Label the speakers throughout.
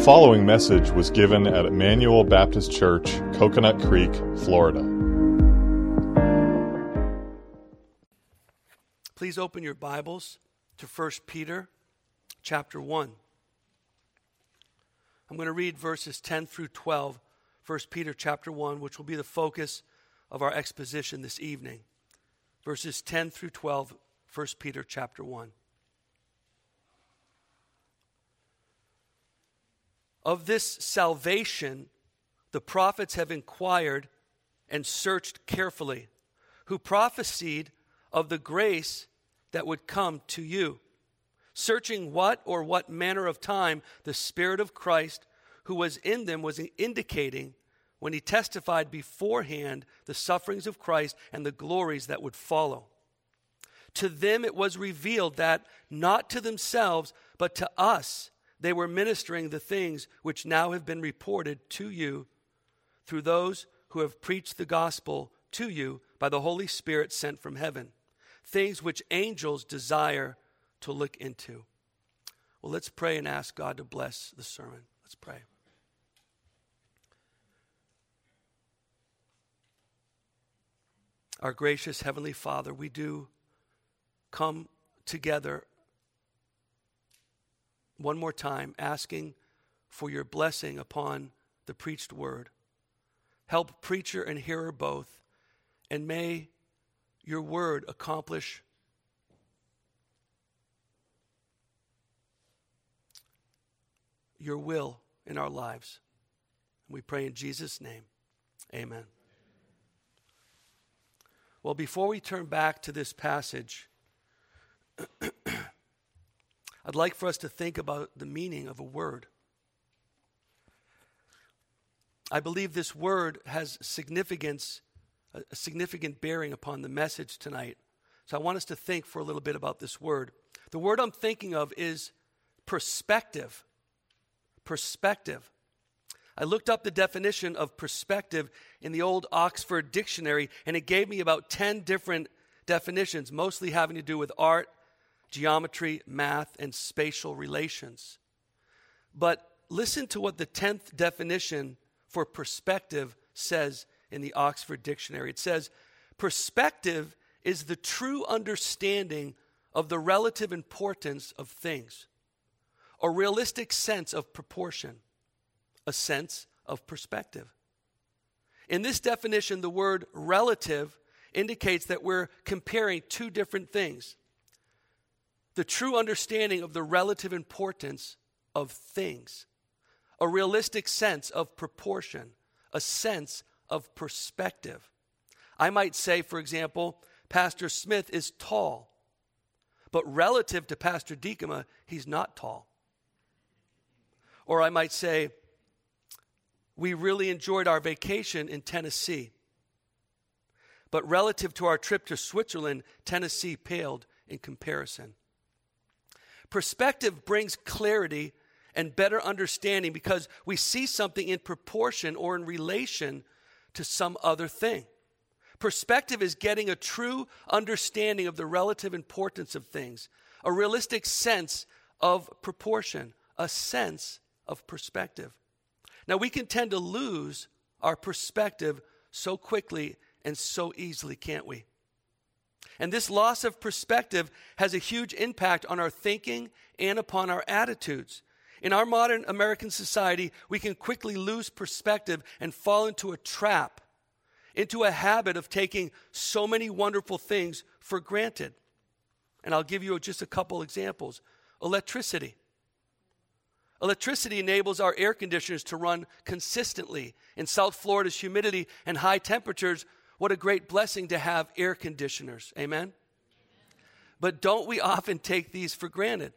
Speaker 1: following message was given at Emmanuel Baptist Church, Coconut Creek, Florida.
Speaker 2: Please open your Bibles to 1 Peter chapter 1. I'm going to read verses 10 through 12, 1 Peter chapter 1, which will be the focus of our exposition this evening. Verses 10 through 12, 1 Peter chapter 1. Of this salvation, the prophets have inquired and searched carefully, who prophesied of the grace that would come to you, searching what manner of time the Spirit of Christ who was in them was indicating when he testified beforehand the sufferings of Christ and the glories that would follow. To them it was revealed that not to themselves, but to us, they were ministering the things which now have been reported to you through those who have preached the gospel to you by the Holy Spirit sent from heaven, things which angels desire to look into. Well, let's pray and ask God to bless the sermon. Let's pray. Our gracious Heavenly Father, we do come together one more time, asking for your blessing upon the preached word. Help preacher and hearer both, and may your word accomplish your will in our lives. We pray in Jesus' name. Amen. Well, before we turn back to this passage, I'd like for us to think about the meaning of a word. I believe this word has a significant bearing upon the message tonight. So I want us to think for a little bit about this word. The word I'm thinking of is perspective. Perspective. I looked up the definition of perspective in the old Oxford Dictionary, and it gave me about 10 different definitions, mostly having to do with art, geometry, math, and spatial relations. But listen to what the 10th definition for perspective says in the Oxford Dictionary. It says, perspective is the true understanding of the relative importance of things, a realistic sense of proportion, a sense of perspective. In this definition, the word relative indicates that we're comparing two different things. The true understanding of the relative importance of things, a realistic sense of proportion, a sense of perspective. I might say, for example, Pastor Smith is tall, but relative to Pastor Diekema, he's not tall. Or I might say, we really enjoyed our vacation in Tennessee, but relative to our trip to Switzerland, Tennessee paled in comparison. Perspective brings clarity and better understanding because we see something in proportion or in relation to some other thing. Perspective is getting a true understanding of the relative importance of things, a realistic sense of proportion, a sense of perspective. Now, we can tend to lose our perspective so quickly and so easily, can't we? And this loss of perspective has a huge impact on our thinking and upon our attitudes. In our modern American society, we can quickly lose perspective and fall into a trap, into a habit of taking so many wonderful things for granted. And I'll give you just a couple examples. Electricity. Electricity enables our air conditioners to run consistently. In South Florida's humidity and high temperatures, what a great blessing to have air conditioners. Amen? But don't we often take these for granted?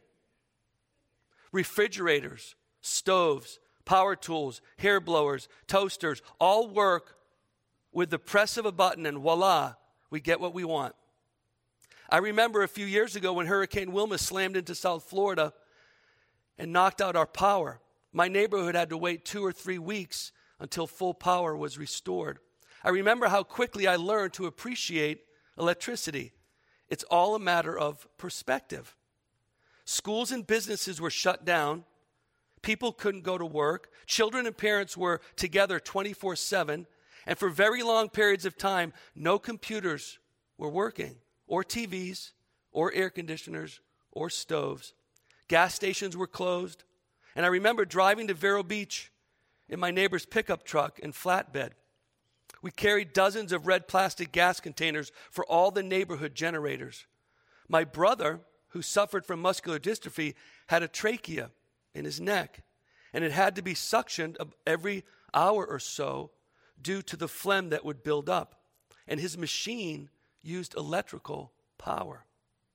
Speaker 2: Refrigerators, stoves, power tools, hair blowers, toasters, all work with the press of a button, and voila, we get what we want. I remember a few years ago when Hurricane Wilma slammed into South Florida and knocked out our power. My neighborhood had to wait 2 or 3 weeks until full power was restored. I remember how quickly I learned to appreciate electricity. It's all a matter of perspective. Schools and businesses were shut down. People couldn't go to work. Children and parents were together 24/7. And for very long periods of time, no computers were working, or TVs, or air conditioners, or stoves. Gas stations were closed. And I remember driving to Vero Beach in my neighbor's pickup truck and flatbed. We carried dozens of red plastic gas containers for all the neighborhood generators. My brother, who suffered from muscular dystrophy, had a trachea in his neck, and it had to be suctioned every hour or so due to the phlegm that would build up, and his machine used electrical power.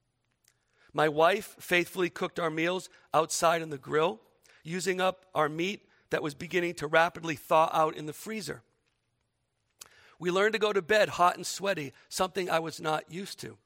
Speaker 2: My wife faithfully cooked our meals outside on the grill, using up our meat that was beginning to rapidly thaw out in the freezer. We learned to go to bed hot and sweaty, something I was not used to.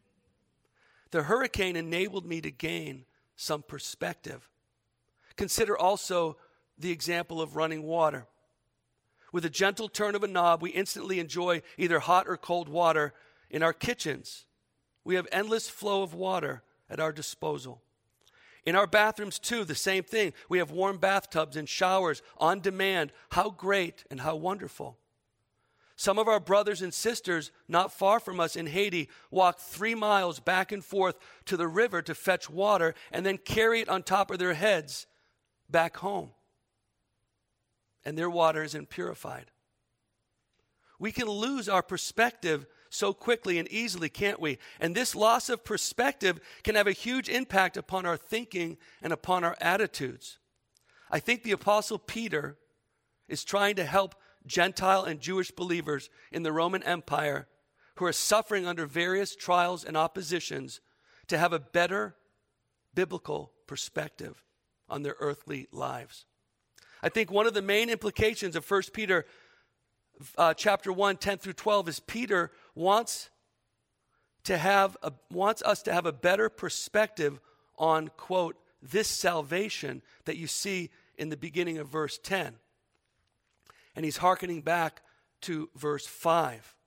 Speaker 2: The hurricane enabled me to gain some perspective. Consider also the example of running water. With a gentle turn of a knob, we instantly enjoy either hot or cold water in our kitchens. We have endless flow of water at our disposal. In our bathrooms, too, the same thing. We have warm bathtubs and showers on demand. How great and how wonderful. Some of our brothers and sisters not far from us in Haiti walk 3 miles back and forth to the river to fetch water and then carry it on top of their heads back home. And their water isn't purified. We can lose our perspective so quickly and easily, can't we? And this loss of perspective can have a huge impact upon our thinking and upon our attitudes. I think the Apostle Peter is trying to help Gentile and Jewish believers in the Roman Empire who are suffering under various trials and oppositions to have a better biblical perspective on their earthly lives. I think one of the main implications of 1 Peter chapter 1, 10 through 12 is Peter wants us to have a better perspective on, quote, this salvation that you see in the beginning of verse 10. And he's hearkening back to verse 5.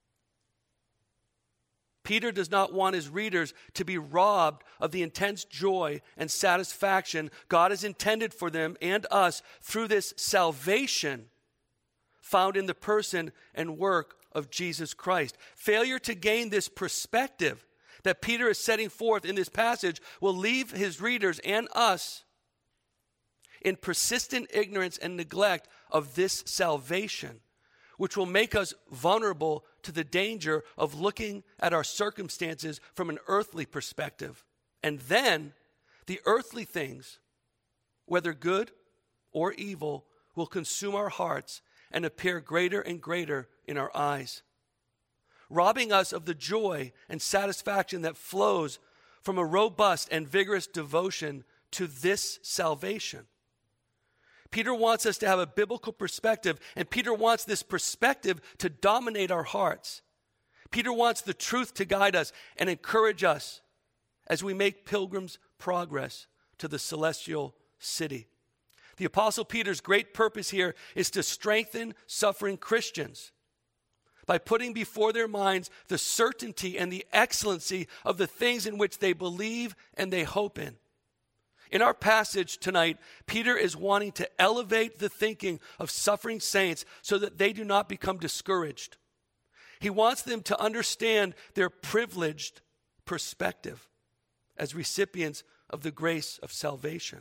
Speaker 2: Peter does not want his readers to be robbed of the intense joy and satisfaction God has intended for them and us through this salvation found in the person and work of Jesus Christ. Failure to gain this perspective that Peter is setting forth in this passage will leave his readers and us in persistent ignorance and neglect of this salvation, which will make us vulnerable to the danger of looking at our circumstances from an earthly perspective. And then the earthly things, whether good or evil, will consume our hearts and appear greater and greater in our eyes, robbing us of the joy and satisfaction that flows from a robust and vigorous devotion to this salvation. Peter wants us to have a biblical perspective, and Peter wants this perspective to dominate our hearts. Peter wants the truth to guide us and encourage us as we make pilgrim's progress to the celestial city. The Apostle Peter's great purpose here is to strengthen suffering Christians by putting before their minds the certainty and the excellency of the things in which they believe and they hope in. In our passage tonight, Peter is wanting to elevate the thinking of suffering saints so that they do not become discouraged. He wants them to understand their privileged perspective as recipients of the grace of salvation.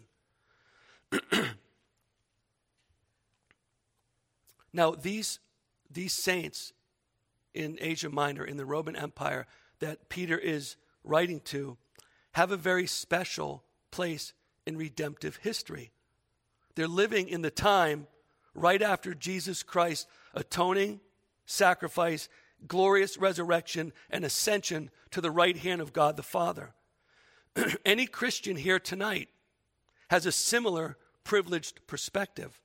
Speaker 2: Now, these saints in Asia Minor, in the Roman Empire that Peter is writing to, have a very special place in redemptive history. They're living in the time right after Jesus Christ's atoning sacrifice, glorious resurrection, and ascension to the right hand of God the Father. Any Christian here tonight has a similar privileged perspective.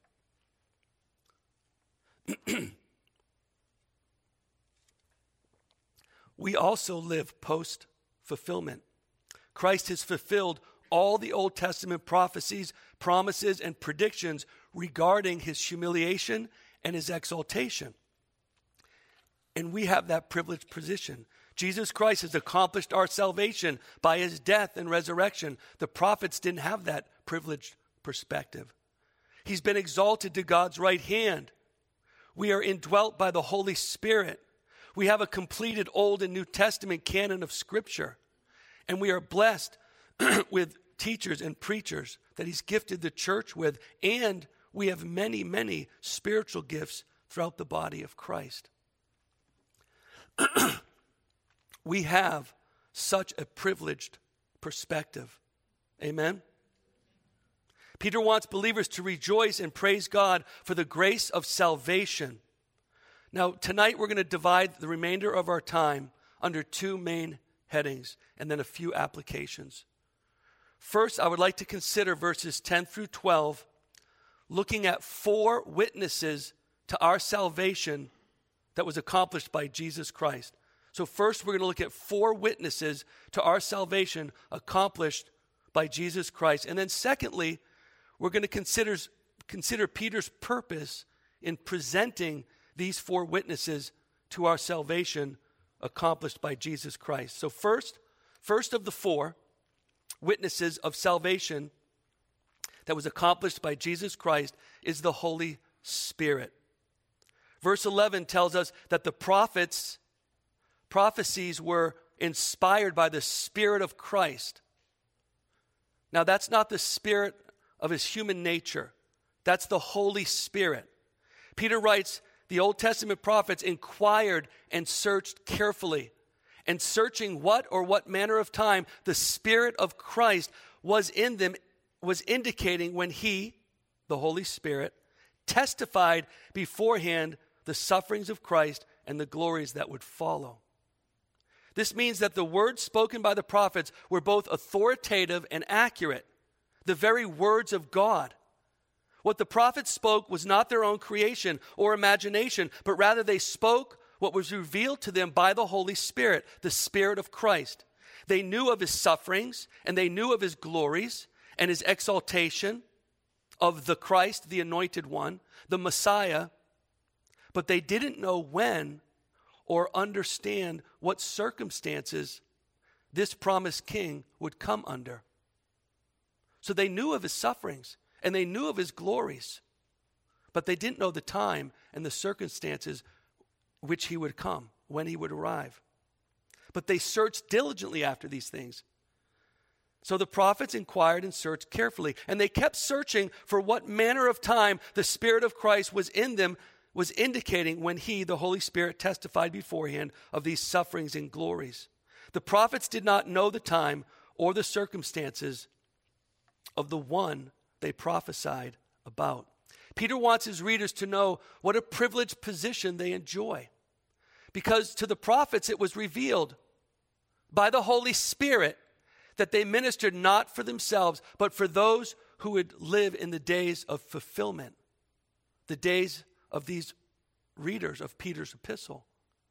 Speaker 2: We also live post-fulfillment. Christ has fulfilled all the Old Testament prophecies, promises, and predictions regarding his humiliation and his exaltation. And we have that privileged position. Jesus Christ has accomplished our salvation by his death and resurrection. The prophets didn't have that privileged perspective. He's been exalted to God's right hand. We are indwelt by the Holy Spirit. We have a completed Old and New Testament canon of Scripture. And we are blessed with teachers and preachers that He's gifted the church with. And we have many, many spiritual gifts throughout the body of Christ. We have such a privileged perspective. Amen? Peter wants believers to rejoice and praise God for the grace of salvation. Now, tonight we're going to divide the remainder of our time under two main headings and then a few applications. First, I would like to consider verses 10 through 12, looking at 4 witnesses to our salvation that was accomplished by Jesus Christ. So first, we're going to look at 4 witnesses to our salvation accomplished by Jesus Christ. And then secondly, we're going to consider Peter's purpose in presenting these 4 witnesses to our salvation accomplished by Jesus Christ. So first of the 4 witnesses of salvation that was accomplished by Jesus Christ is the Holy Spirit. Verse 11 tells us that the prophecies were inspired by the Spirit of Christ. Now, that's not the spirit of his human nature. That's the Holy Spirit. Peter writes, the Old Testament prophets inquired and searched carefully. And searching what manner of time the Spirit of Christ was in them was indicating when He, the Holy Spirit, testified beforehand the sufferings of Christ and the glories that would follow. This means that the words spoken by the prophets were both authoritative and accurate, the very words of God. What the prophets spoke was not their own creation or imagination, but rather they spoke what was revealed to them by the Holy Spirit, the Spirit of Christ. They knew of His sufferings, and they knew of His glories and His exaltation of the Christ, the Anointed One, the Messiah, but they didn't know when or understand what circumstances this promised king would come under. So they knew of His sufferings, and they knew of His glories, but they didn't know the time and the circumstances which He would come, when He would arrive. But they searched diligently after these things. So the prophets inquired and searched carefully, and they kept searching for what manner of time the Spirit of Christ was in them, was indicating when He, the Holy Spirit, testified beforehand of these sufferings and glories. The prophets did not know the time or the circumstances of the one they prophesied about. Peter wants his readers to know what a privileged position they enjoy. Because to the prophets it was revealed by the Holy Spirit that they ministered not for themselves, but for those who would live in the days of fulfillment, the days of these readers of Peter's epistle.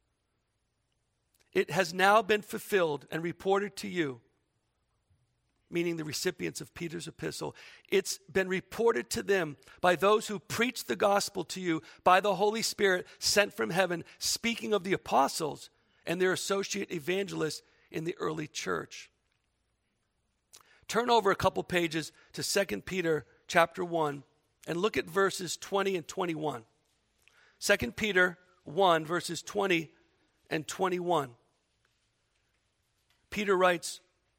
Speaker 2: It has now been fulfilled and reported to you, meaning the recipients of Peter's epistle. It's been reported to them by those who preach the gospel to you by the Holy Spirit sent from heaven, speaking of the apostles and their associate evangelists in the early church. Turn over a couple pages to 2 Peter chapter 1 and look at verses 20 and 21. 2 Peter 1 verses 20 and 21. Peter writes,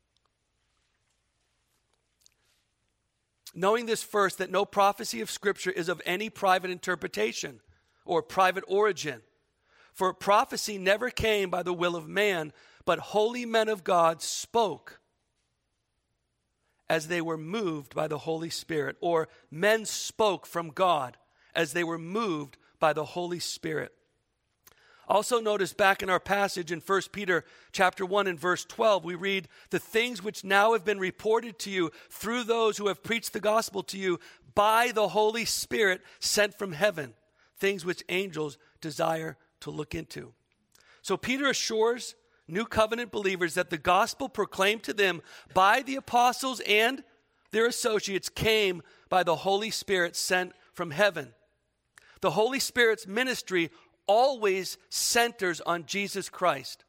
Speaker 2: knowing this first, that no prophecy of Scripture is of any private interpretation or private origin. For prophecy never came by the will of man, but holy men of God spoke as they were moved by the Holy Spirit, or men spoke from God as they were moved by the Holy Spirit. Also notice back in our passage in 1 Peter chapter 1 and verse 12, we read, the things which now have been reported to you through those who have preached the gospel to you by the Holy Spirit sent from heaven, things which angels desire to look into. So Peter assures New Covenant believers that the gospel proclaimed to them by the apostles and their associates came by the Holy Spirit sent from heaven. The Holy Spirit's ministry always centers on Jesus Christ.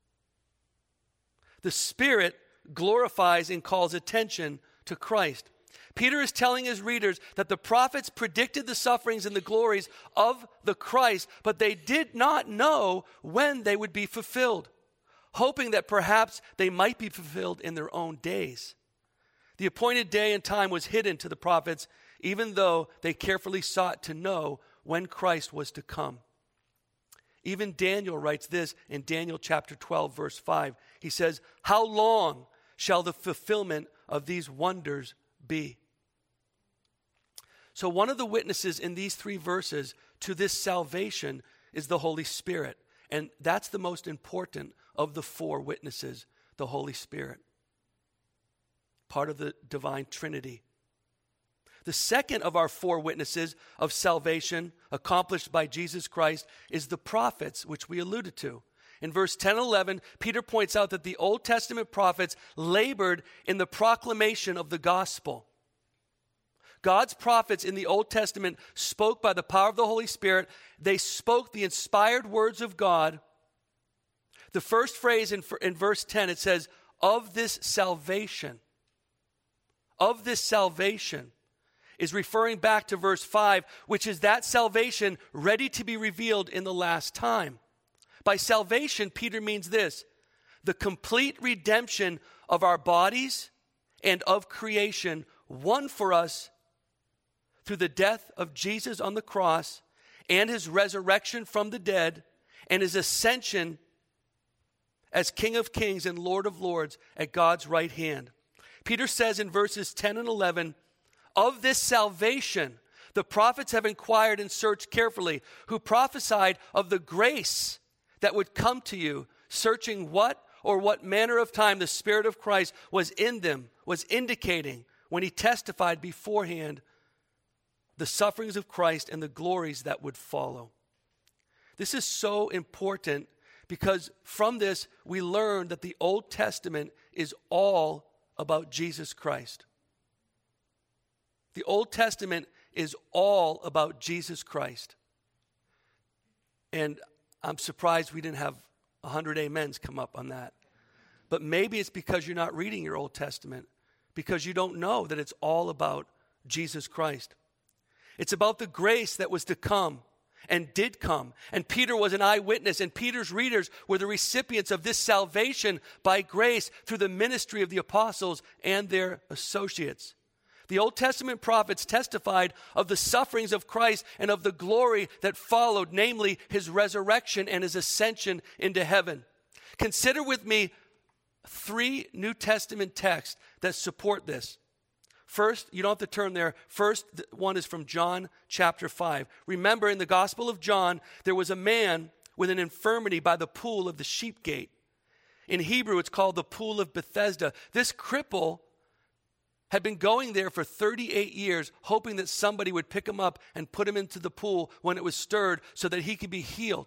Speaker 2: The Spirit glorifies and calls attention to Christ. Peter is telling his readers that the prophets predicted the sufferings and the glories of the Christ, but they did not know when they would be fulfilled, hoping that perhaps they might be fulfilled in their own days. The appointed day and time was hidden to the prophets, even though they carefully sought to know when Christ was to come. Even Daniel writes this in Daniel chapter 12, verse 5. He says, "How long shall the fulfillment of these wonders be?" So one of the witnesses in these 3 verses to this salvation is the Holy Spirit. And that's the most important of the 4 witnesses, the Holy Spirit. Part of the divine Trinity. The second of our 4 witnesses of salvation accomplished by Jesus Christ is the prophets, which we alluded to. In verse 10 and 11, Peter points out that the Old Testament prophets labored in the proclamation of the gospel. God's prophets in the Old Testament spoke by the power of the Holy Spirit. They spoke the inspired words of God. The first phrase in verse 10, it says, of this salvation, is referring back to verse 5, which is that salvation ready to be revealed in the last time. By salvation, Peter means this: the complete redemption of our bodies and of creation, won for us through the death of Jesus on the cross and his resurrection from the dead and his ascension as King of Kings and Lord of Lords at God's right hand. Peter says in verses 10 and 11, of this salvation, the prophets have inquired and searched carefully, who prophesied of the grace that would come to you, searching what manner of time the Spirit of Christ was in them, was indicating when he testified beforehand the sufferings of Christ and the glories that would follow. This is so important because from this we learn that the Old Testament is all about Jesus Christ. The Old Testament is all about Jesus Christ. And I'm surprised we didn't have 100 amens come up on that. But maybe it's because you're not reading your Old Testament, because you don't know that it's all about Jesus Christ. It's about the grace that was to come and did come. And Peter was an eyewitness, and Peter's readers were the recipients of this salvation by grace through the ministry of the apostles and their associates. The Old Testament prophets testified of the sufferings of Christ and of the glory that followed, namely his resurrection and his ascension into heaven. Consider with me 3 New Testament texts that support this. First, you don't have to turn there. First one is from John chapter 5. Remember, in the Gospel of John, there was a man with an infirmity by the pool of the sheep gate. In Hebrew, it's called the pool of Bethesda. This cripple had been going there for 38 years, hoping that somebody would pick him up and put him into the pool when it was stirred so that he could be healed.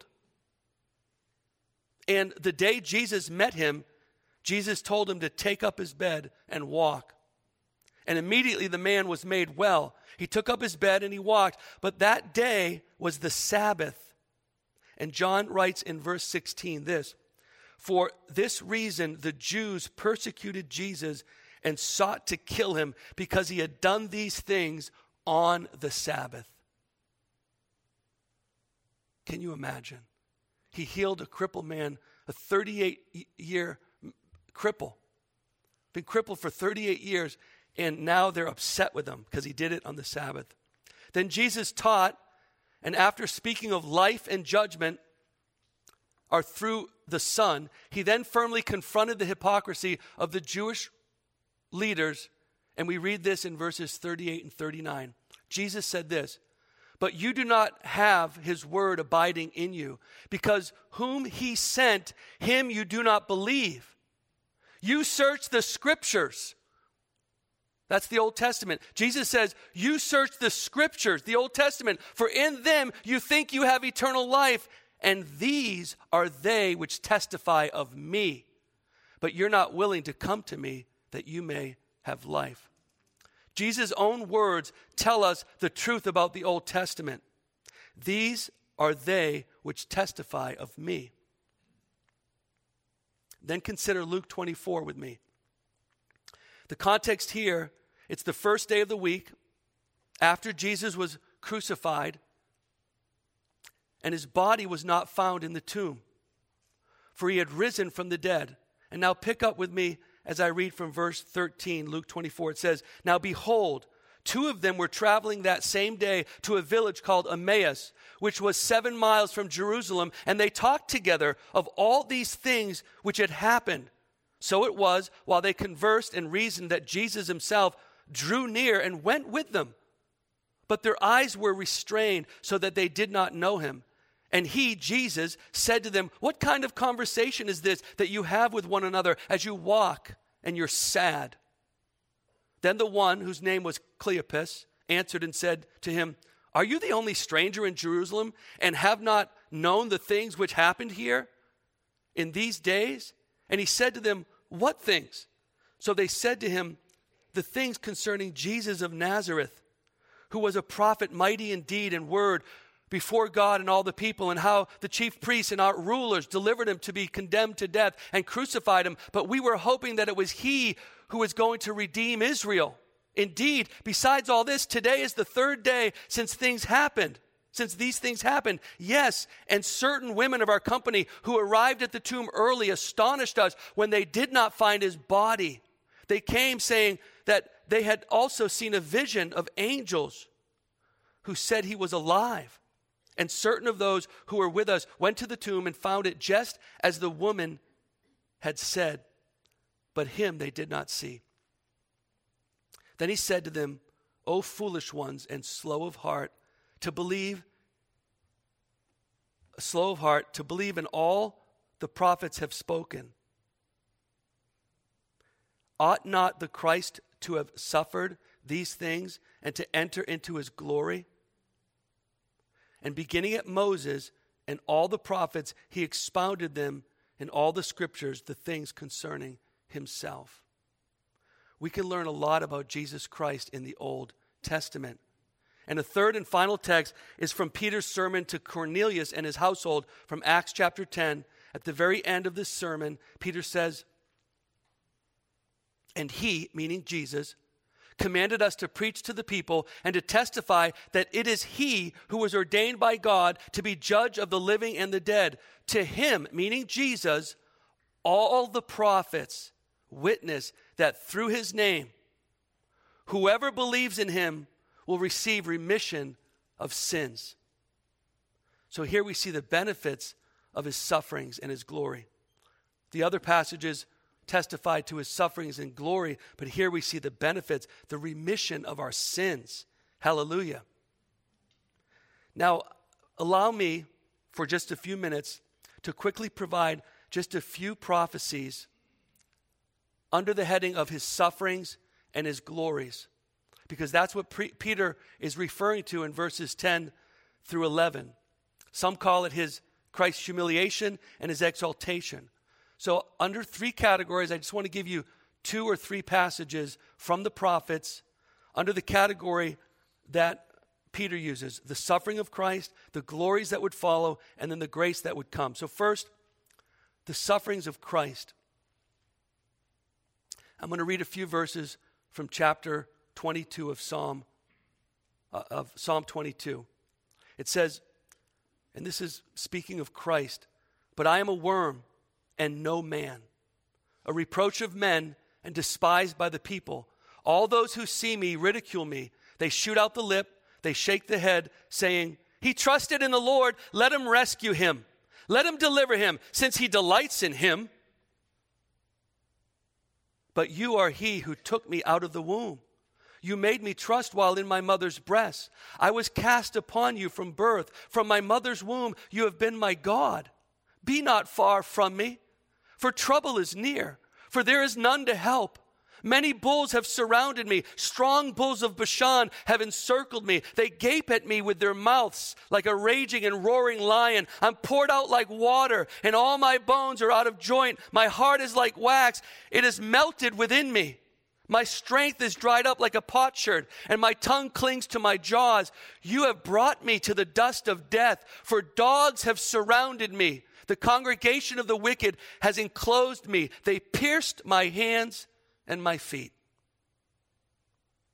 Speaker 2: And the day Jesus met him, Jesus told him to take up his bed and walk. And immediately the man was made well. He took up his bed and he walked. But that day was the Sabbath. And John writes in verse 16 this: for this reason the Jews persecuted Jesus and sought to kill him, because he had done these things on the Sabbath. Can you imagine? He healed a crippled man, a 38-year cripple. Been crippled for 38 years, and now they're upset with him because he did it on the Sabbath. Then Jesus taught, and after speaking of life and judgment are through the Son, he then firmly confronted the hypocrisy of the Jewish leaders, and we read this in verses 38 and 39. Jesus said this: but you do not have his word abiding in you, because whom he sent, him you do not believe. You search the scriptures. That's the Old Testament. Jesus says, you search the scriptures, the Old Testament, for in them you think you have eternal life, and these are they which testify of me. But you're not willing to come to me that you may have life. Jesus' own words tell us the truth about the Old Testament. These are they which testify of me. Then consider Luke 24 with me. The context here It's the first day of the week after Jesus was crucified, and his body was not found in the tomb, for he had risen from the dead. And now pick up with me as I read from verse 13, Luke 24. It says, "Now behold, two of them were traveling that same day to a village called Emmaus, which was 7 miles from Jerusalem, and they talked together of all these things which had happened. So it was, while they conversed and reasoned, that Jesus himself drew near and went with them. But their eyes were restrained so that they did not know him. And he, Jesus, said to them, 'What kind of conversation is this that you have with one another as you walk and you're sad?' Then the one whose name was Cleopas answered and said to him, 'Are you the only stranger in Jerusalem and have not known the things which happened here in these days?' And he said to them, 'What things?' So they said to him, 'The things concerning Jesus of Nazareth, who was a prophet, mighty in deed and word before God and all the people, and how the chief priests and our rulers delivered him to be condemned to death and crucified him. But we were hoping that it was he who was going to redeem Israel. Indeed, besides all this, today is the third day since these things happened. Yes, and certain women of our company who arrived at the tomb early astonished us when they did not find his body. They came saying that they had also seen a vision of angels who said he was alive. And certain of those who were with us went to the tomb and found it just as the woman had said, but him they did not see.' Then he said to them, 'O foolish ones and slow of heart to believe in all the prophets have spoken. Ought not the Christ to have suffered these things and to enter into his glory?' And beginning at Moses and all the prophets, he expounded them in all the scriptures, the things concerning himself." We can learn a lot about Jesus Christ in the Old Testament. And a third and final text is from Peter's sermon to Cornelius and his household from Acts chapter 10. At the very end of this sermon, Peter says, "And he," meaning Jesus, "commanded us to preach to the people and to testify that it is he who was ordained by God to be judge of the living and the dead. To him," meaning Jesus, "all the prophets witness that through his name, whoever believes in him will receive remission of sins." So here we see the benefits of his sufferings and his glory. The other passages testify to his sufferings and glory, but here we see the benefits, the remission of our sins. Hallelujah. Now, allow me for just a few minutes to quickly provide just a few prophecies under the heading of his sufferings and his glories, because that's what Peter is referring to in verses 10 through 11. Some call it his Christ's humiliation and his exaltation. So under three categories, I just want to give you 2 or 3 passages from the prophets under the category that Peter uses: the suffering of Christ, the glories that would follow, and then the grace that would come. So first, the sufferings of Christ. I'm going to read a few verses from chapter 22 of Psalm 22. It says, and this is speaking of Christ, "But I am a worm and no man, a reproach of men and despised by the people. All those who see me ridicule me. They shoot out the lip, they shake the head, saying, 'He trusted in the Lord, let him rescue him. Let him deliver him, since he delights in him.' But you are he who took me out of the womb. You made me trust while in my mother's breast. I was cast upon you from birth. From my mother's womb you have been my God. Be not far from me, for trouble is near, for there is none to help. Many bulls have surrounded me. Strong bulls of Bashan have encircled me. They gape at me with their mouths like a raging and roaring lion. I'm poured out like water, and all my bones are out of joint. My heart is like wax. It is melted within me. My strength is dried up like a potsherd, and my tongue clings to my jaws. You have brought me to the dust of death, for dogs have surrounded me. The congregation of the wicked has enclosed me. They pierced my hands and my feet."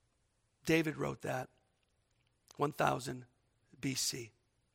Speaker 2: David wrote that, 1000 BC.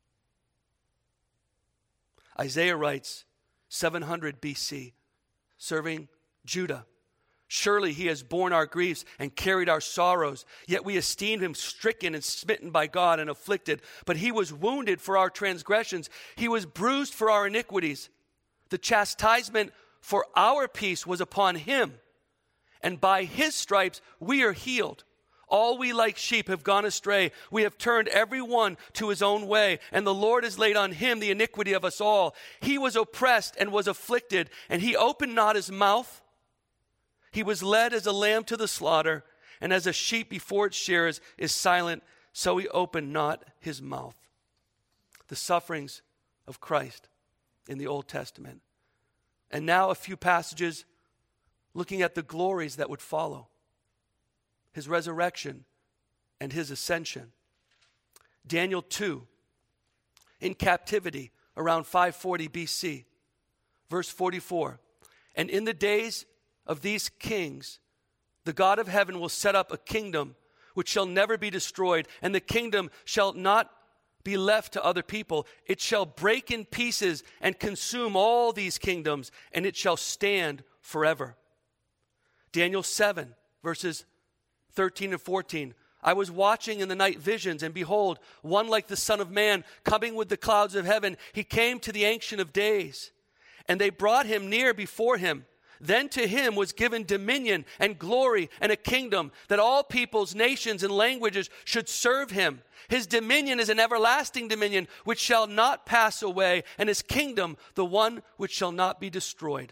Speaker 2: Isaiah writes, 700 BC, serving Judah. Surely he has borne our griefs and carried our sorrows, yet we esteemed him stricken and smitten by God and afflicted. But he was wounded for our transgressions. He was bruised for our iniquities. The chastisement for our peace was upon him, and by his stripes we are healed. All we like sheep have gone astray. We have turned every one to his own way, and the Lord has laid on him the iniquity of us all. He was oppressed and was afflicted, and he opened not his mouth. He was led as a lamb to the slaughter, and as a sheep before its shearers is silent, so he opened not his mouth. The sufferings of Christ in the Old Testament. And now a few passages looking at the glories that would follow. His resurrection and his ascension. Daniel 2, in captivity around 540 BC, verse 44. And in the days of these kings, the God of heaven will set up a kingdom which shall never be destroyed, and the kingdom shall not be left to other people. It shall break in pieces and consume all these kingdoms, and it shall stand forever. Daniel 7, verses 13 and 14. I was watching in the night visions, and behold, one like the Son of Man coming with the clouds of heaven. He came to the Ancient of Days, and they brought him near before him. Then to him was given dominion and glory and a kingdom, that all peoples, nations, and languages should serve him. His dominion is an everlasting dominion which shall not pass away, and his kingdom the one which shall not be destroyed.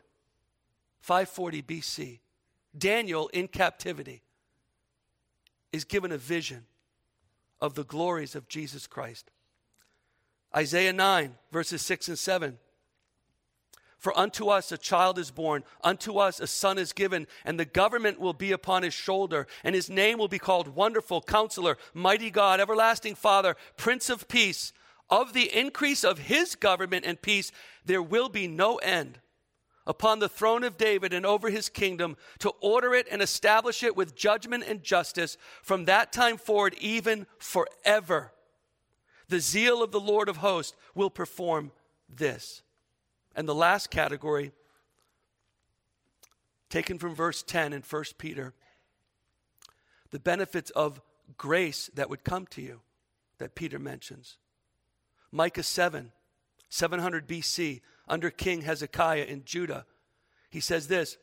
Speaker 2: 540 BC. Daniel in captivity is given a vision of the glories of Jesus Christ. Isaiah 9, verses 6 and 7. For unto us a child is born, unto us a son is given, and the government will be upon his shoulder, and his name will be called Wonderful, Counselor, Mighty God, Everlasting Father, Prince of Peace. Of the increase of his government and peace there will be no end. Upon the throne of David and over his kingdom, to order it and establish it with judgment and justice from that time forward, even forever. The zeal of the Lord of hosts will perform this. And the last category, taken from verse 10 in 1 Peter, the benefits of grace that would come to you, that Peter mentions. Micah 7, 700 BC, under King Hezekiah in Judah. He says this,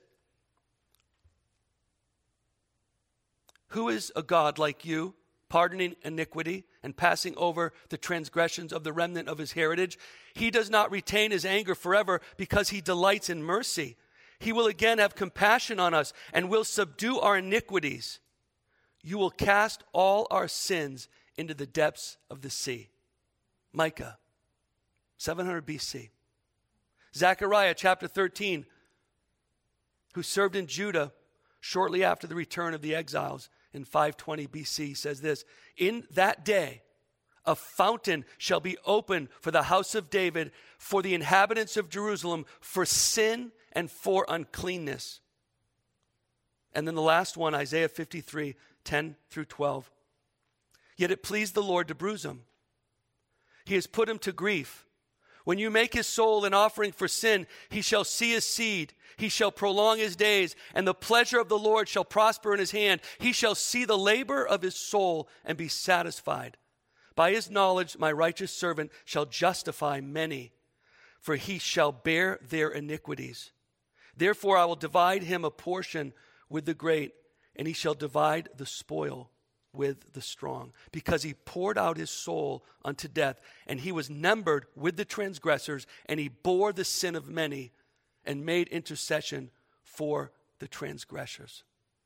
Speaker 2: who is a God like you, pardoning iniquity and passing over the transgressions of the remnant of his heritage? He does not retain his anger forever because he delights in mercy. He will again have compassion on us and will subdue our iniquities. You will cast all our sins into the depths of the sea. Micah, 700 BC. Zechariah chapter 13, who served in Judah shortly after the return of the exiles in 520 BC, says this, in that day a fountain shall be opened for the house of David, for the inhabitants of Jerusalem, for sin and for uncleanness. And then the last one, Isaiah 53, 10 through 12. Yet it pleased the Lord to bruise him. He has put him to grief. When you make his soul an offering for sin, he shall see his seed. He shall prolong his days, and the pleasure of the Lord shall prosper in his hand. He shall see the labor of his soul and be satisfied. By his knowledge, my righteous servant shall justify many, for he shall bear their iniquities. Therefore, I will divide him a portion with the great, and he shall divide the spoil with the strong, because he poured out his soul unto death, and he was numbered with the transgressors, and he bore the sin of many and made intercession for the transgressors.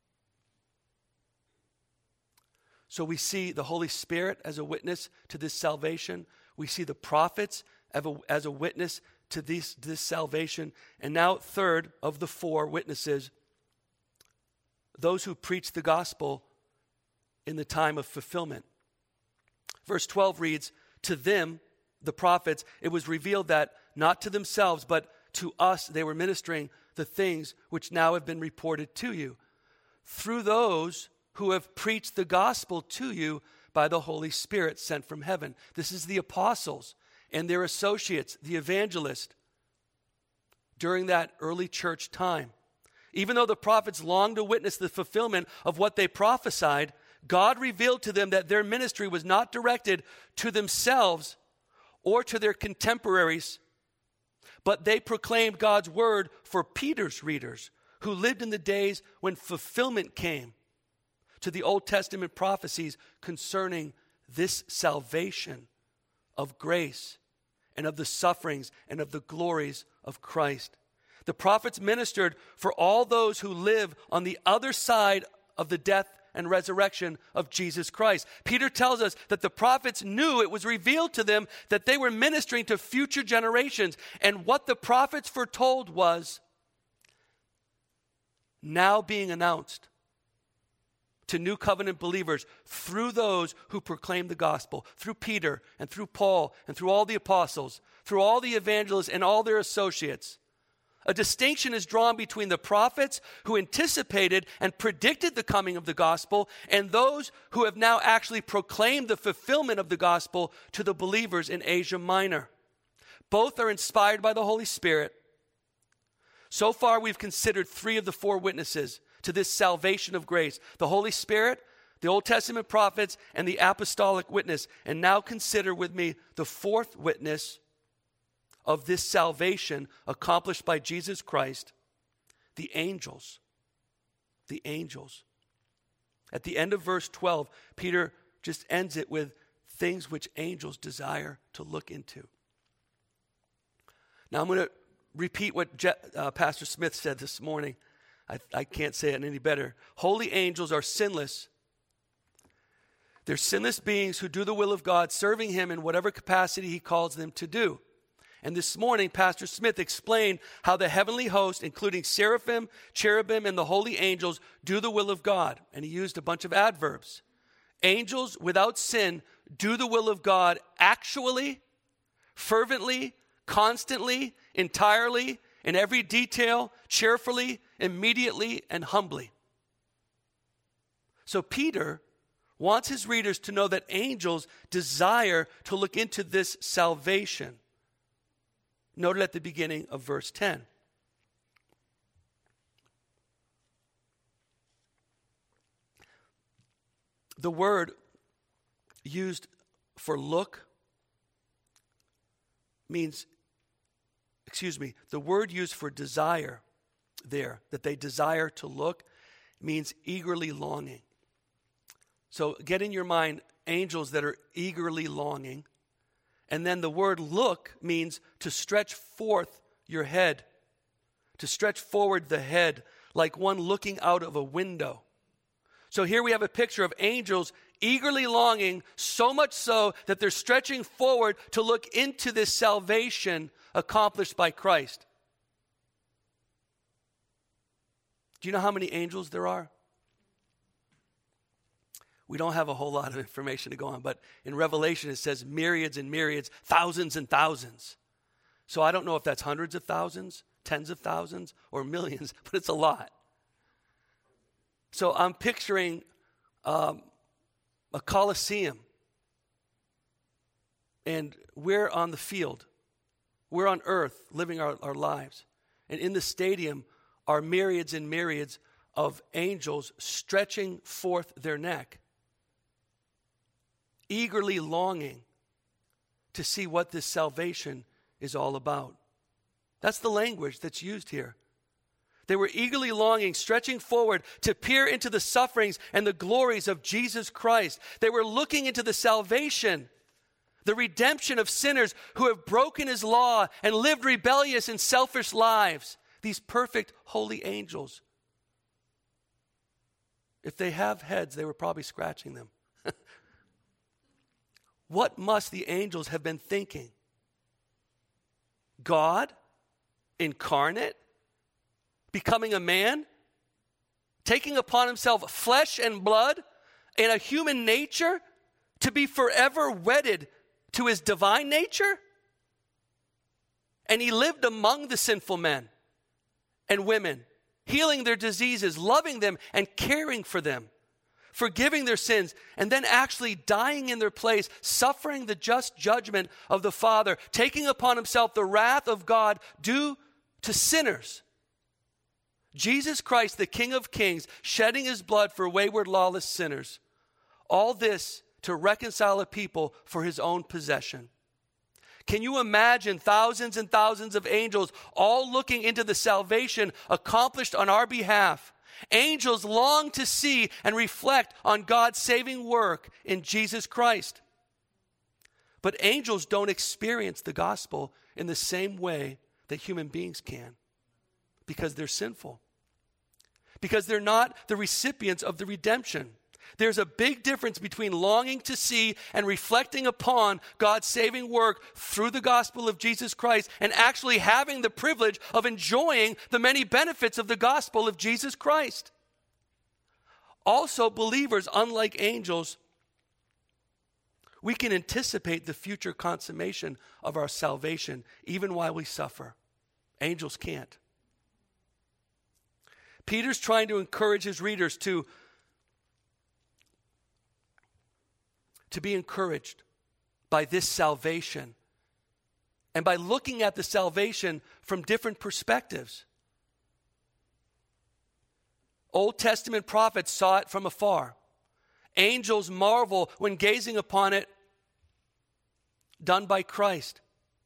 Speaker 2: So we see the Holy Spirit as a witness to this salvation. We see the prophets as a witness to this salvation. And now, third of the four witnesses, those who preach the gospel in the time of fulfillment. Verse 12 reads, to them, the prophets, it was revealed that not to themselves, but to us they were ministering the things which now have been reported to you. Through those who have preached the gospel to you by the Holy Spirit sent from heaven. This is the apostles and their associates, the evangelists, during that early church time. Even though the prophets longed to witness the fulfillment of what they prophesied, God revealed to them that their ministry was not directed to themselves or to their contemporaries, but they proclaimed God's word for Peter's readers, who lived in the days when fulfillment came to the Old Testament prophecies concerning this salvation of grace and of the sufferings and of the glories of Christ. The prophets ministered for all those who live on the other side of the death and resurrection of Jesus Christ. Peter tells us that the prophets knew, it was revealed to them that they were ministering to future generations. And what the prophets foretold was now being announced to new covenant believers through those who proclaim the gospel, through Peter and through Paul and through all the apostles, through all the evangelists and all their associates. A distinction is drawn between the prophets who anticipated and predicted the coming of the gospel and those who have now actually proclaimed the fulfillment of the gospel to the believers in Asia Minor. Both are inspired by the Holy Spirit. So far, we've considered 3 of the 4 witnesses to this salvation of grace: the Holy Spirit, the Old Testament prophets, and the apostolic witness. And now consider with me the 4th witness of this salvation accomplished by Jesus Christ, the angels. The angels. At the end of verse 12, Peter just ends it with things which angels desire to look into. Now I'm going to repeat what Pastor Smith said this morning. I can't say it any better. Holy angels are sinless. They're sinless beings who do the will of God, serving him in whatever capacity he calls them to do. And this morning, Pastor Smith explained how the heavenly host, including seraphim, cherubim, and the holy angels, do the will of God. And he used a bunch of adverbs. Angels without sin do the will of God actually, fervently, constantly, entirely, in every detail, cheerfully, immediately, and humbly. So Peter wants his readers to know that angels desire to look into this salvation. Noted at the beginning of verse 10. The word used for look means, the word used for desire there, that they desire to look, means eagerly longing. So get in your mind angels that are eagerly longing. And then the word look means to stretch forth your head, to stretch forward the head like one looking out of a window. So here we have a picture of angels eagerly longing, so much so that they're stretching forward to look into this salvation accomplished by Christ. Do you know how many angels there are? We don't have a whole lot of information to go on, but in Revelation it says myriads and myriads, thousands and thousands. So I don't know if that's hundreds of thousands, tens of thousands, or millions, but it's a lot. So I'm picturing a coliseum, and we're on the field. We're on earth living our lives. And in the stadium are myriads and myriads of angels stretching forth their neck, eagerly longing to see what this salvation is all about. That's the language that's used here. They were eagerly longing, stretching forward to peer into the sufferings and the glories of Jesus Christ. They were looking into the salvation, the redemption of sinners who have broken his law and lived rebellious and selfish lives. These perfect holy angels. If they have heads, they were probably scratching them. What must the angels have been thinking? God incarnate, becoming a man, taking upon himself flesh and blood and a human nature to be forever wedded to his divine nature? And he lived among the sinful men and women, healing their diseases, loving them and caring for them. forgiving their sins, and then actually dying in their place, suffering the just judgment of the Father, taking upon himself the wrath of God due to sinners. Jesus Christ, the King of Kings, shedding his blood for wayward, lawless sinners. All this to reconcile a people for his own possession. Can you imagine thousands and thousands of angels all looking into the salvation accomplished on our behalf? Angels long to see and reflect on God's saving work in Jesus Christ. But angels don't experience the gospel in the same way that human beings can, because they're sinful, because they're not the recipients of the redemption. There's a big difference between longing to see and reflecting upon God's saving work through the gospel of Jesus Christ and actually having the privilege of enjoying the many benefits of the gospel of Jesus Christ. Also, believers, unlike angels, we can anticipate the future consummation of our salvation even while we suffer. Angels can't. Peter's trying to encourage his readers to be encouraged by this salvation and by looking at the salvation from different perspectives. Old Testament prophets saw it from afar. Angels marvel when gazing upon it done by Christ.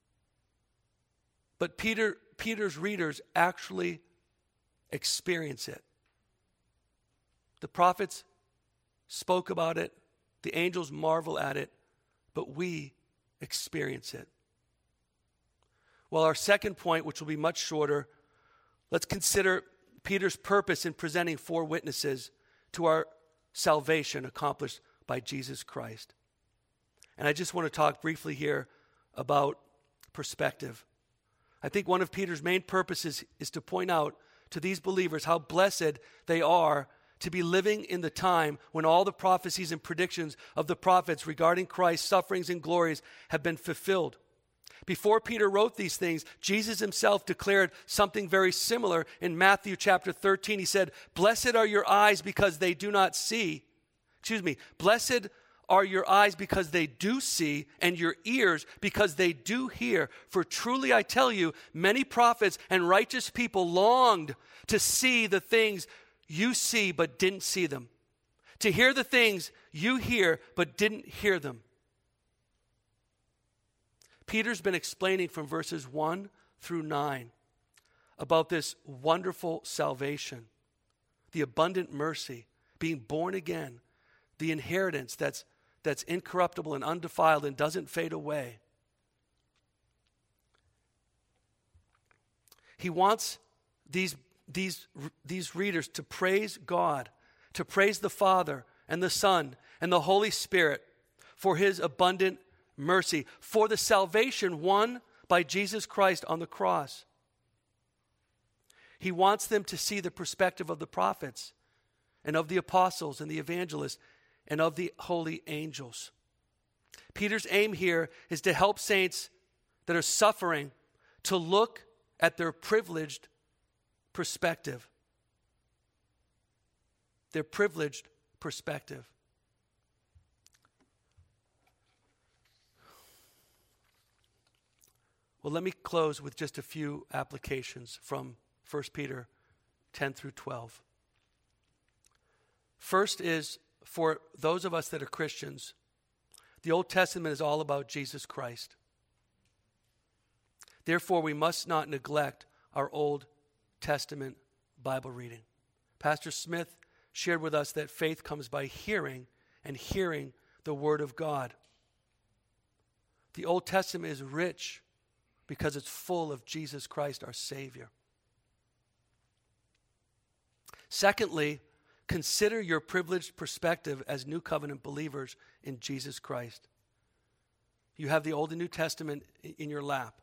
Speaker 2: But Peter's readers actually experience it. The prophets spoke about it. The angels marvel at it, but we experience it. Well, our second point, which will be much shorter, let's consider Peter's purpose in presenting 4 witnesses to our salvation accomplished by Jesus Christ. And I just want to talk briefly here about perspective. I think one of Peter's main purposes is to point out to these believers how blessed they are to be living in the time when all the prophecies and predictions of the prophets regarding Christ's sufferings and glories have been fulfilled. Before Peter wrote these things, Jesus himself declared something very similar in Matthew chapter 13. He said, "Blessed are your eyes because they do not see." Blessed are your eyes because they do see, and your ears because they do hear. For truly I tell you, many prophets and righteous people longed to see the things you see but didn't see them, to hear the things you hear but didn't hear them. Peter's been explaining from verses 1 through 9 about this wonderful salvation, the abundant mercy, being born again, the inheritance that's incorruptible and undefiled and doesn't fade away. He wants these readers to praise God, to praise the Father and the Son and the Holy Spirit for his abundant mercy, for the salvation won by Jesus Christ on the cross. He wants them to see the perspective of the prophets and of the apostles and the evangelists and of the holy angels. Peter's aim here is to help saints that are suffering to look at their privileged perspective. Their privileged perspective. Well, let me close with just a few applications from 1 Peter 10 through 12. First is, for those of us that are Christians, the Old Testament is all about Jesus Christ. Therefore, we must not neglect our Old Testament Bible reading. Pastor Smith shared with us that faith comes by hearing, and hearing the Word of God. The Old Testament is rich because it's full of Jesus Christ, our Savior. Secondly, consider your privileged perspective as New Covenant believers in Jesus Christ. You have the Old and New Testament in your lap.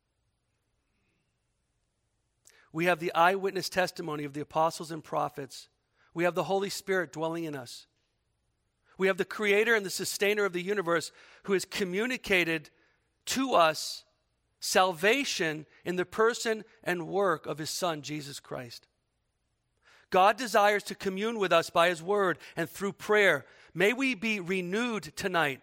Speaker 2: We have the eyewitness testimony of the apostles and prophets. We have the Holy Spirit dwelling in us. We have the Creator and the Sustainer of the universe who has communicated to us salvation in the person and work of his Son, Jesus Christ. God desires to commune with us by his word and through prayer. May we be renewed tonight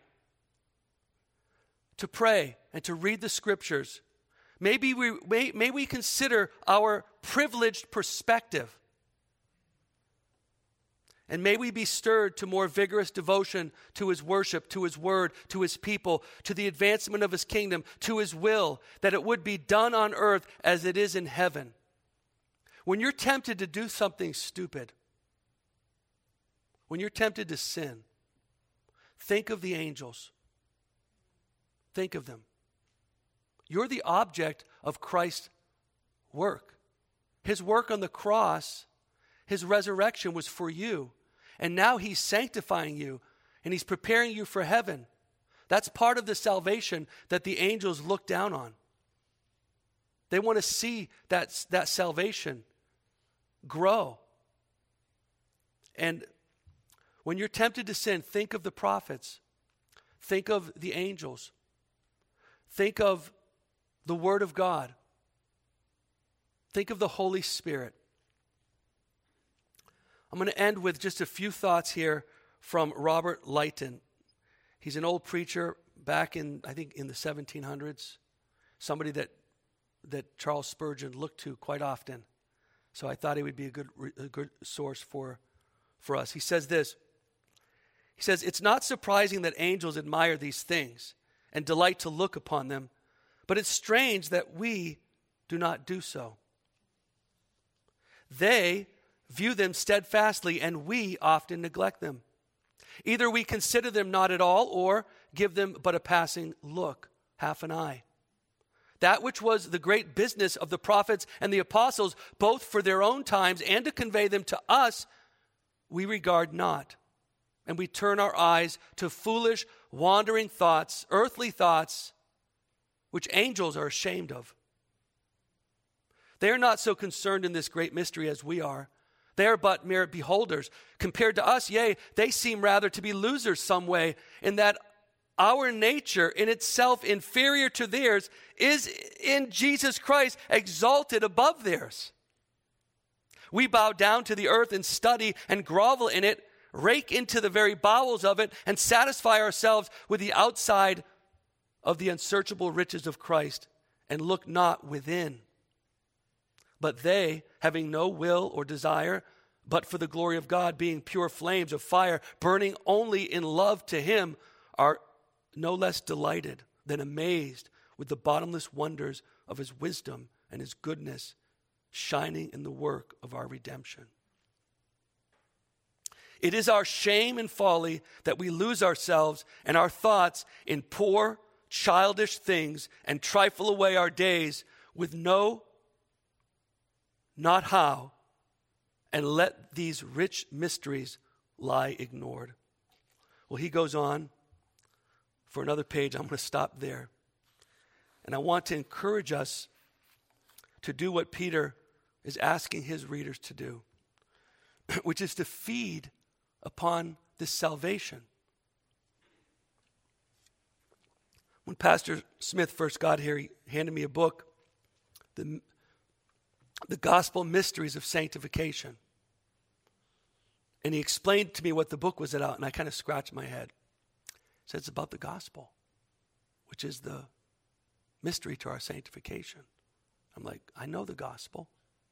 Speaker 2: to pray and to read the scriptures. May we consider our privileged perspective. And may we be stirred to more vigorous devotion to his worship, to his word, to his people, to the advancement of his kingdom, to his will, that it would be done on earth as it is in heaven. When you're tempted to do something stupid, when you're tempted to sin, think of the angels. Think of them. You're the object of Christ's work. His work on the cross, his resurrection was for you. And now he's sanctifying you, and he's preparing you for heaven. That's part of the salvation that the angels look down on. They want to see that salvation grow. And when you're tempted to sin, think of the prophets. Think of the angels. Think of the Word of God. Think of the Holy Spirit. I'm going to end with just a few thoughts here from Robert Lighton. He's an old preacher back in, I think, in the 1700s. Somebody that Charles Spurgeon looked to quite often. So I thought he would be a good source for us. He says this. He says, "It's not surprising that angels admire these things and delight to look upon them, but it's strange that we do not do so. They view them steadfastly, and we often neglect them. Either we consider them not at all, or give them but a passing look, half an eye. That which was the great business of the prophets and the apostles, both for their own times and to convey them to us, we regard not. And we turn our eyes to foolish, wandering thoughts, earthly thoughts, which angels are ashamed of. They are not so concerned in this great mystery as we are. They are but mere beholders. Compared to us, yea, they seem rather to be losers some way, in that our nature, in itself inferior to theirs, is in Jesus Christ exalted above theirs. We bow down to the earth and study and grovel in it, rake into the very bowels of it, and satisfy ourselves with the outside of the unsearchable riches of Christ, and look not within. But they, having no will or desire, but for the glory of God, being pure flames of fire, burning only in love to him, are no less delighted than amazed with the bottomless wonders of his wisdom and his goodness, shining in the work of our redemption. It is our shame and folly that we lose ourselves and our thoughts in poor, childish things, and trifle away our days with not how, and let these rich mysteries lie ignored." Well, he goes on for another page. I'm going to stop there. And I want to encourage us to do what Peter is asking his readers to do, which is to feed upon this salvation. When Pastor Smith first got here, he handed me a book, The Gospel Mysteries of Sanctification. And he explained to me what the book was about, and I kind of scratched my head. He said it's about the gospel, which is the mystery to our sanctification. I'm like, I know the gospel.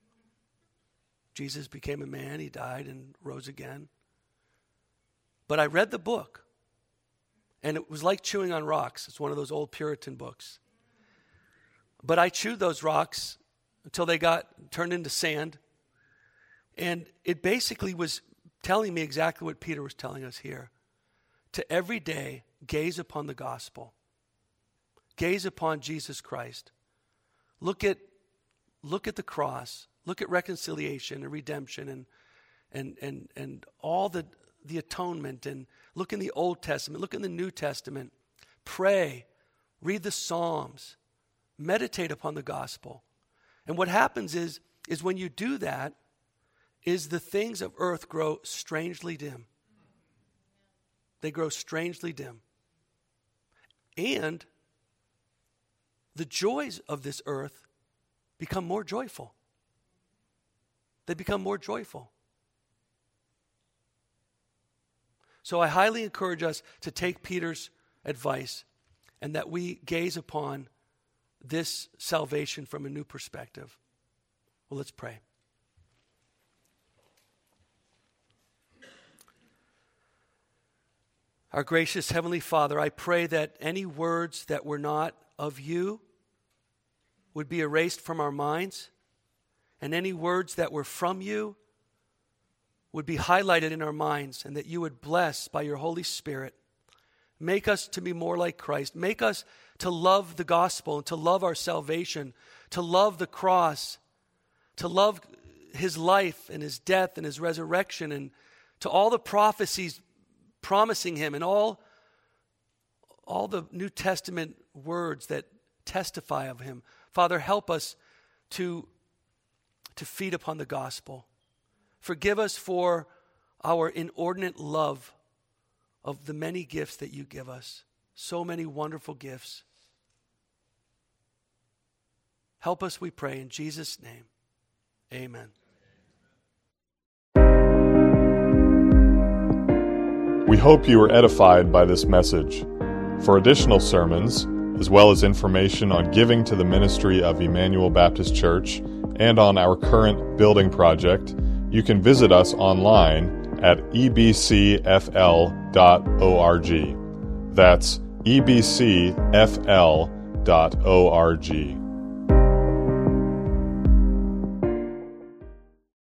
Speaker 2: Jesus became a man, he died and rose again. But I read the book, and it was like chewing on rocks. It's one of those old Puritan books. But I chewed those rocks until they got turned into sand. And it basically was telling me exactly what Peter was telling us here. To every day gaze upon the gospel. Gaze upon Jesus Christ. Look at the cross. Look at reconciliation and redemption and all the atonement, and look in the Old Testament, look in the New Testament. Pray, read the Psalms, meditate upon the gospel. And what happens is when you do that, is the things of earth grow strangely dim. They grow strangely dim. And the joys of this earth become more joyful. They become more joyful. So I highly encourage us to take Peter's advice and that we gaze upon this salvation from a new perspective. Well, let's pray. Our gracious Heavenly Father, I pray that any words that were not of you would be erased from our minds, and any words that were from you would be highlighted in our minds, and that you would bless by your Holy Spirit. Make us to be more like Christ. Make us to love the gospel and to love our salvation, to love the cross, to love his life and his death and his resurrection, and to all the prophecies promising him and all the New Testament words that testify of him. Father, help us to feed upon the gospel. Forgive us for our inordinate love of the many gifts that you give us. So many wonderful gifts. Help us, we pray, in Jesus' name. Amen.
Speaker 1: We hope you were edified by this message. For additional sermons, as well as information on giving to the ministry of Emmanuel Baptist Church and on our current building project, you can visit us online at ebcfl.org. That's ebcfl.org.